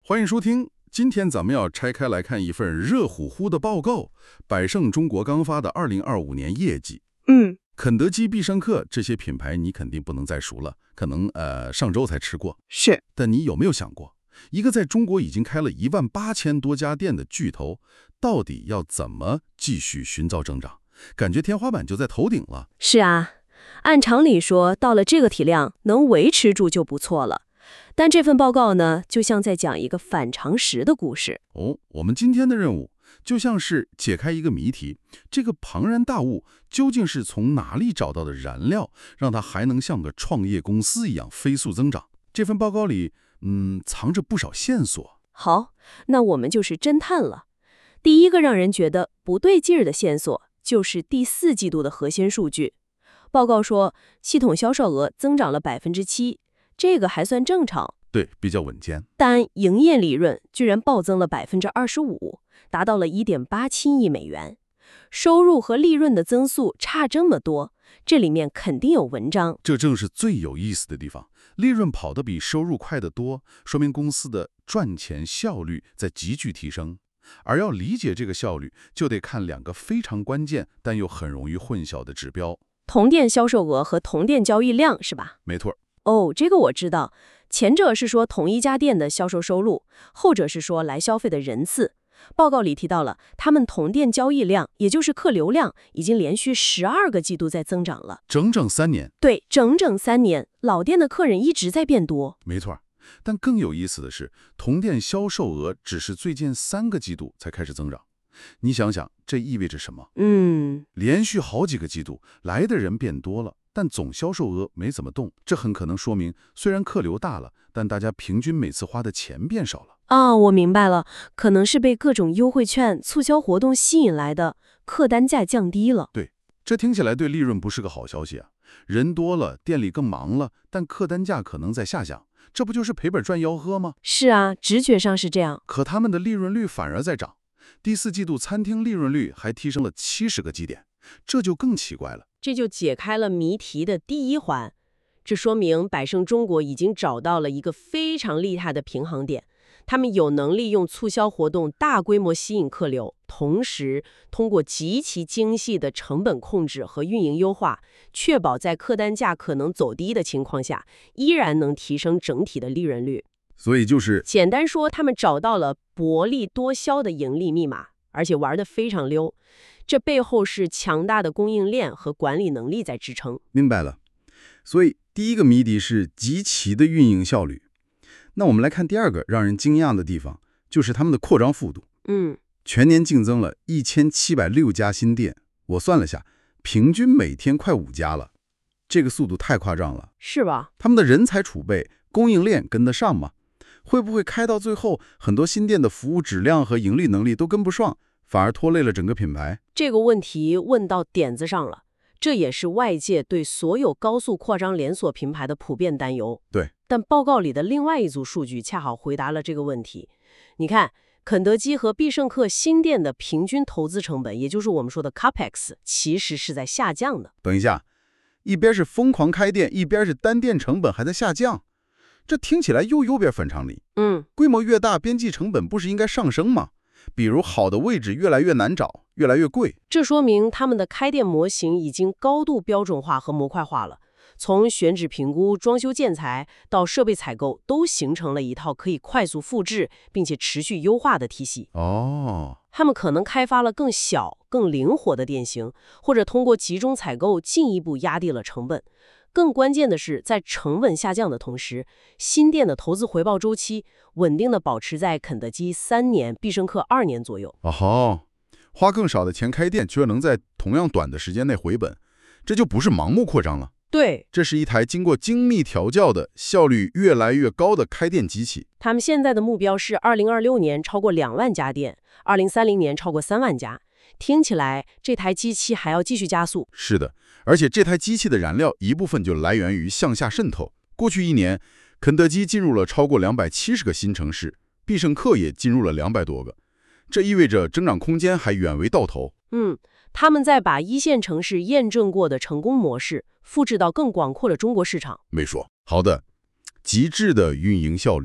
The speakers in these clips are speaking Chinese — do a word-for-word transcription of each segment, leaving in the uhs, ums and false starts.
欢迎收听。今天咱们要拆开来看一份热乎乎的报告，百胜中国刚发的二零二五年业绩。 嗯， 肯德基、必胜客这些品牌你肯定不能再熟了，可能呃上周才吃过。 是。 但你有没有想过，一个在中国已经开了一万八千多家店的巨头，到底要怎么继续寻找增长？感觉天花板就在头顶了。 是啊，按常理说，到了这个体量，能维持住就不错了。但这份报告呢，就像在讲一个反常识的故事。 哦，我们今天的任务就像是解开一个谜题，这个庞然大物究竟是从哪里找到的燃料，让它还能像个创业公司一样飞速增长？这份报告里，嗯，藏着不少线索。 好，那我们就是侦探了。第一个让人觉得不对劲儿的线索，就是第四季度的核心数据。报告说，系统销售额增长了百分之七。这个还算正常， 对，比较稳健。 但营业利润居然暴增了百分之二十五，达到了一点八七亿美元。收入和利润的增速差这么多，这里面肯定有文章。 这正是最有意思的地方，利润跑得比收入快得多，说明公司的赚钱效率在急剧提升。而要理解这个效率，就得看两个非常关键但又很容易混淆的指标： 同店销售额和同店交易量，是吧？ 没错。 哦，这个我知道。前者是说同一家店的销售收入，后者是说来消费的人次。报告里提到了，他们同店交易量，也就是客流量，已经连续十二个季度在增长了， 整整三年。 对，整整三年，老店的客人一直在变多。 没错。但更有意思的是，同店销售额只是最近三个季度才开始增长。你想想，这意味着什么？ 嗯， 连续好几个季度来的人变多了，但总销售额没怎么动，这很可能说明，虽然客流大了，但大家平均每次花的钱变少了。 啊，我明白了，可能是被各种优惠券、促销活动吸引来的，客单价降低了。 对，这听起来对利润不是个好消息啊。人多了，店里更忙了，但客单价可能在下降，这不就是赔本赚吆喝吗？ 是啊，直觉上是这样。 可他们的利润率反而在涨，第四季度餐厅利润率还提升了七十个基点，这就更奇怪了。 这就解开了谜题的第一环，这说明百胜中国已经找到了一个非常厉害的平衡点。他们有能力用促销活动大规模吸引客流，同时通过极其精细的成本控制和运营优化，确保在客单价可能走低的情况下，依然能提升整体的利润率。 所以就是简单说，他们找到了薄利多销的盈利密码，而且玩得非常溜。这背后是强大的供应链和管理能力在支撑。 明白了。所以第一个谜底是极其的运营效率。那我们来看第二个让人惊讶的地方，就是他们的扩张速度。 嗯， 全年竞争了一千七百六家新店，我算了下，平均每天快五家了。这个速度太夸张了， 是吧？ 他们的人才储备、供应链跟得上吗？会不会开到最后，很多新店的服务质量和盈利能力都跟不上，反而拖累了整个品牌？ 这个问题问到点子上了，这也是外界对所有高速扩张连锁品牌的普遍担忧。 对， 但报告里的另外一组数据恰好回答了这个问题。你看，肯德基和必胜客新店的平均投资成本，也就是我们说的 Capex， 其实是在下降的。 等一下，一边是疯狂开店，一边是单店成本还在下降，这听起来又有点反常理。 嗯， 规模越大，边际成本不是应该上升吗？比如好的位置越来越难找，越来越贵。 这说明他们的开店模型已经高度标准化和模块化了。从选址评估、装修建材到设备采购，都形成了一套可以快速复制并且持续优化的体系。 哦， 他们可能开发了更小、更灵活的店型，或者通过集中采购进一步压低了成本。更关键的是，在成本下降的同时，新店的投资回报周期稳定的保持在肯德基三年、必胜客二年左右。 哦吼，花更少的钱开店，却能在同样短的时间内回本，这就不是盲目扩张了。 对， 这是一台经过精密调教的、效率越来越高的开店机器。 他们现在的目标是二零二六年超过两万家店，二零三零年超过三万家。听起来这台机器还要继续加速。 是的，而且这台机器的燃料一部分就来源于向下渗透。过去一年，肯德基进入了超过两百七十个新城市，必胜客也进入了两百多个。这意味着增长空间还远未到头。 嗯，他们在把一线城市验证过的成功模式复制到更广阔的中国市场。 没错。好的，极致的运营效率，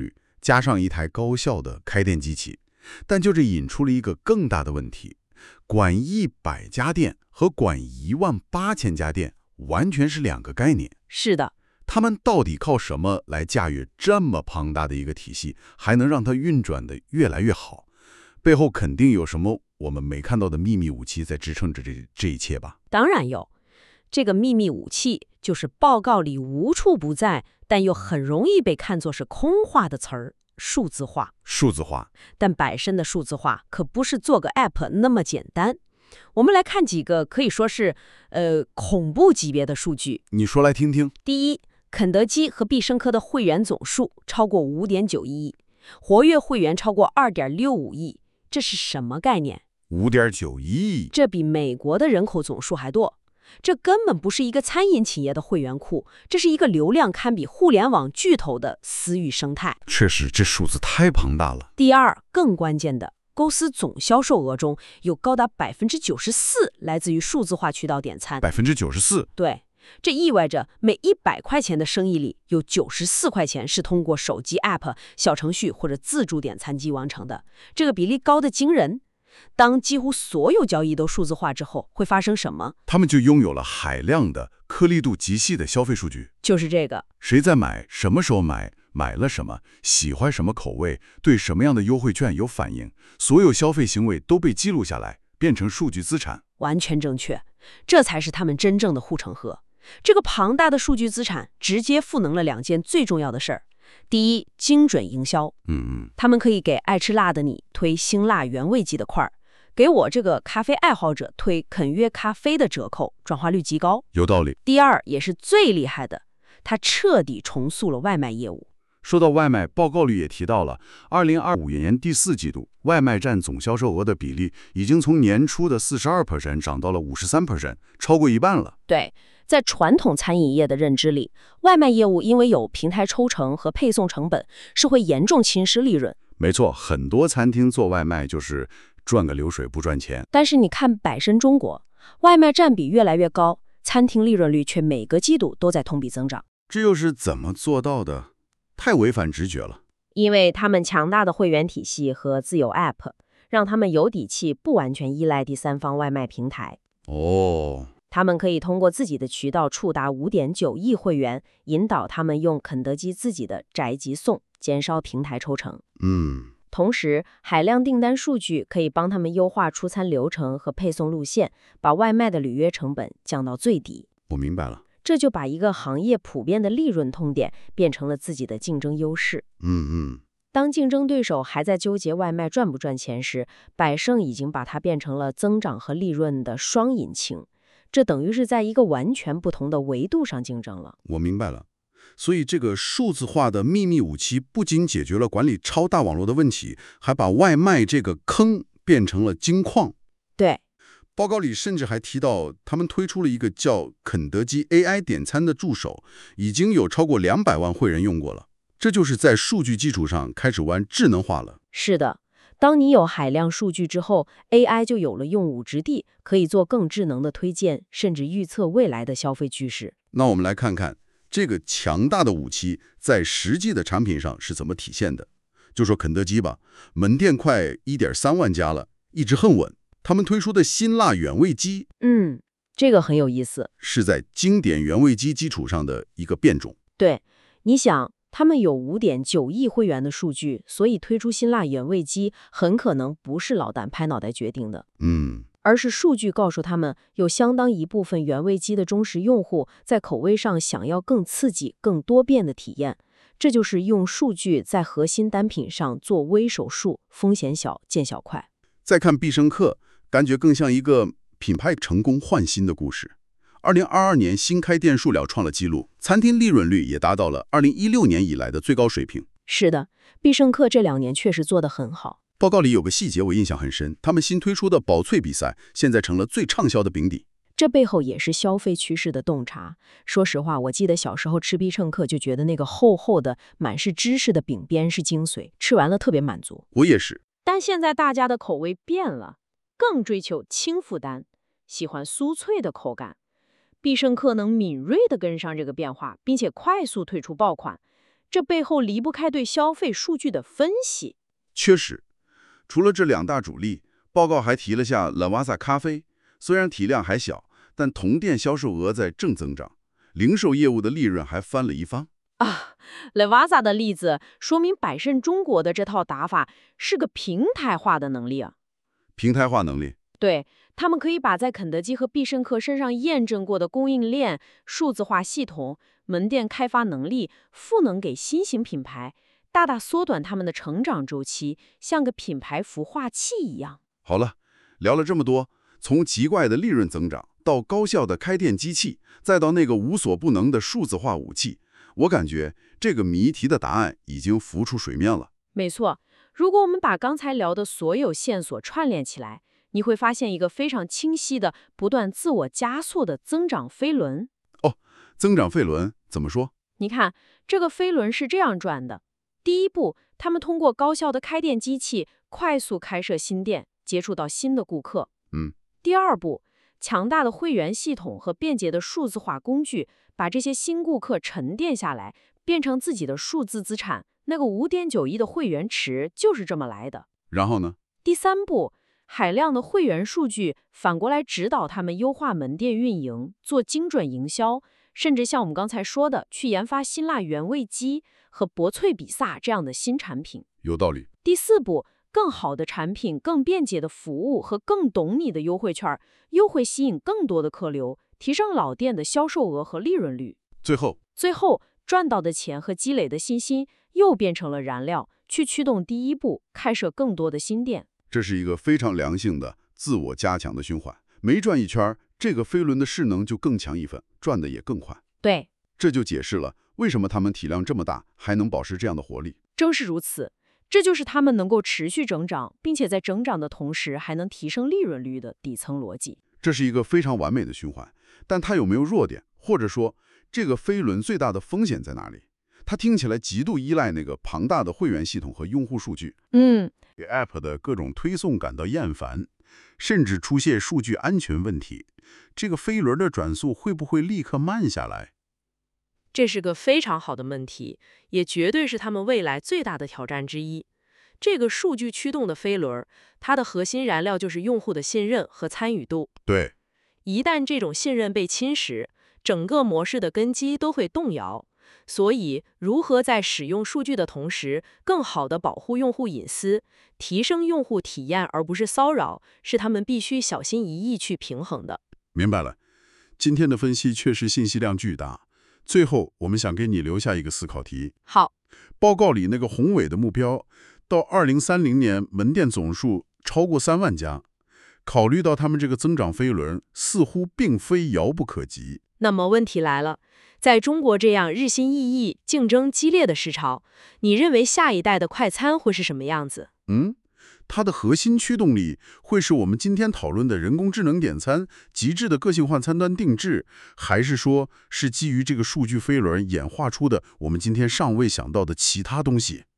加上一台高效的开店机器。但就这引出了一个更大的问题，管一百家店和管一万八千家店完全是两个概念。 是的， 他们到底靠什么来驾驭这么庞大的一个体系，还能让它运转得越来越好？背后肯定有什么我们没看到的秘密武器在支撑着这这一切吧？ 当然有。这个秘密武器就是报告里无处不在，但又很容易被看作是空话的词儿——数字化。 数字化， 但百申的数字化可不是做个 app 那么简单。我们来看几个可以说是呃恐怖级别的数据。 你说来听听。 第一，肯德基和必胜客的会员总数超过 五点九一亿，活跃会员超过 二点六五亿，这是什么概念？ 五点九一亿， 这比美国的人口总数还多。这根本不是一个餐饮企业的会员库，这是一个流量堪比互联网巨头的私域生态。 确实，这数字太庞大了。 第二，更关键的，公司总销售额中有高达 百分之九十四 来自于数字化渠道点餐。 百分之九十四， 对，这意味着每一百块钱的生意里有九十四块钱是通过手机 App、小程序或者自助点餐机完成的，这个比例高得惊人。当几乎所有交易都数字化之后，会发生什么？ 他们就拥有了海量的颗粒度极细的消费数据。 就是这个， 谁在买，什么时候买，买了什么，喜欢什么口味，对什么样的优惠券有反应，所有消费行为都被记录下来，变成数据资产。 完全正确，这才是他们真正的护城河。这个庞大的数据资产直接赋能了两件最重要的事儿。第一，精准营销。 嗯嗯， 他们可以给爱吃辣的你推辛辣原味鸡的块儿，给我这个咖啡爱好者推肯约咖啡的折扣，转化率极高。 有道理。 第二，也是最厉害的，它彻底重塑了外卖业务。 说到外卖，报告里也提到了，二零二五年第四季度，外卖占总销售额的比例已经从年初的 百分之四十二 涨到了 百分之五十三， 超过一半了。 对，在传统餐饮业的认知里，外卖业务因为有平台抽成和配送成本，是会严重侵蚀利润。 没错，很多餐厅做外卖就是赚个流水不赚钱。 但是你看百申中国，外卖占比越来越高，餐厅利润率却每个季度都在同比增长。 这又是怎么做到的？太违反直觉了。 因为他们强大的会员体系和自有 App， 让他们有底气不完全依赖第三方外卖平台。 哦， 他们可以通过自己的渠道触达 五点九亿会员，引导他们用肯德基自己的宅急送，减少平台抽成。 嗯， 同时，海量订单数据可以帮他们优化出餐流程和配送路线，把外卖的履约成本降到最低。 我明白了。 这就把一个行业普遍的利润痛点变成了自己的竞争优势。 嗯嗯， 当竞争对手还在纠结外卖赚不赚钱时，百胜已经把它变成了增长和利润的双引擎。这等于是在一个完全不同的维度上竞争了。 我明白了。所以这个数字化的秘密武器不仅解决了管理超大网络的问题，还把外卖这个坑变成了金矿。 对。 报告里甚至还提到，他们推出了一个叫肯德基 A I 点餐的助手，已经有超过两百万会员用过了。这就是在数据基础上开始玩智能化了。 是的，当你有海量数据之后 ，A I 就有了用武之地，可以做更智能的推荐，甚至预测未来的消费趋势。 那我们来看看这个强大的武器在实际的产品上是怎么体现的。就说肯德基吧，门店快 一点三万家了，一直很稳。他们推出的辛辣原味鸡， 嗯，这个很有意思， 是在经典原味鸡基础上的一个变种。 对，你想，他们有 五点九亿会员的数据，所以推出辛辣原味鸡很可能不是老旦拍脑袋决定的， 嗯， 而是数据告诉他们，有相当一部分原味鸡的忠实用户在口味上想要更刺激、更多变的体验。这就是用数据在核心单品上做微手术，风险小，见效快。 再看必胜客，感觉更像一个品牌成功换新的故事。二零二二年新开店数量创了纪录，餐厅利润率也达到了二零一六年以来的最高水平。 是的，必胜客这两年确实做得很好。 报告里有个细节我印象很深，他们新推出的薄脆比赛现在成了最畅销的饼底。 这背后也是消费趋势的洞察。说实话，我记得小时候吃必胜客就觉得那个厚厚的满是芝士的饼边是精髓，吃完了特别满足。 我也是。 但现在大家的口味变了，更追求轻负担，喜欢酥脆的口感。必胜客能敏锐地跟上这个变化，并且快速推出爆款， 这背后离不开对消费数据的分析。 确实，除了这两大主力，报告还提了下 Lavazza 咖啡，虽然体量还小，但同店销售额在正增长，零售业务的利润还翻了一番。 啊 Lavazza 的例子说明百胜中国的这套打法是个平台化的能力啊。 平台化能力， 对，他们可以把在肯德基和必胜客身上验证过的供应链、数字化系统、门店开发能力赋能给新型品牌，大大缩短他们的成长周期，像个品牌孵化器一样。 好了，聊了这么多，从奇怪的利润增长到高效的开店机器，再到那个无所不能的数字化武器，我感觉这个谜题的答案已经浮出水面了。 没错，如果我们把刚才聊的所有线索串联起来，你会发现一个非常清晰的、不断自我加速的增长飞轮。 哦，增长飞轮怎么说？ 你看，这个飞轮是这样转的：第一步，他们通过高效的开店机器快速开设新店，接触到新的顾客。 嗯。 第二步，强大的会员系统和便捷的数字化工具，把这些新顾客沉淀下来，变成自己的数字资产。那个 五点九亿的会员池就是这么来的。 然后呢？ 第三步，海量的会员数据反过来指导他们优化门店运营，做精准营销，甚至像我们刚才说的，去研发辛辣原味鸡和薄脆比萨这样的新产品。 有道理。 第四步，更好的产品、更便捷的服务和更懂你的优惠券，又会吸引更多的客流，提升老店的销售额和利润率。 最后， 最后赚到的钱和积累的信心又变成了燃料，去驱动第一步，开设更多的新店。 这是一个非常良性的自我加强的循环。每转一圈，这个飞轮的势能就更强一分，转的也更快。 对， 这就解释了为什么他们体量这么大，还能保持这样的活力。 正是如此，这就是他们能够持续增长，并且在增长的同时还能提升利润率的底层逻辑。 这是一个非常完美的循环，但它有没有弱点？或者说，这个飞轮最大的风险在哪里？它听起来极度依赖那个庞大的会员系统和用户数据， 嗯， 给 App 的各种推送感到厌烦，甚至出现数据安全问题。这个飞轮的转速会不会立刻慢下来？ 这是个非常好的问题，也绝对是他们未来最大的挑战之一。这个数据驱动的飞轮，它的核心燃料就是用户的信任和参与度。 对， 一旦这种信任被侵蚀，整个模式的根基都会动摇。所以，如何在使用数据的同时，更好地保护用户隐私，提升用户体验而不是骚扰，是他们必须小心翼翼去平衡的。 明白了。今天的分析确实信息量巨大。最后，我们想给你留下一个思考题。 好， 报告里那个宏伟的目标，到二零三零年门店总数超过三万家，考虑到他们这个增长飞轮，似乎并非遥不可及。 那么问题来了，在中国这样日新月异、竞争激烈的市场，你认为下一代的快餐会是什么样子？ 嗯，它的核心驱动力会是我们今天讨论的人工智能点餐、极致的个性化餐单定制，还是说是基于这个数据飞轮演化出的我们今天尚未想到的其他东西？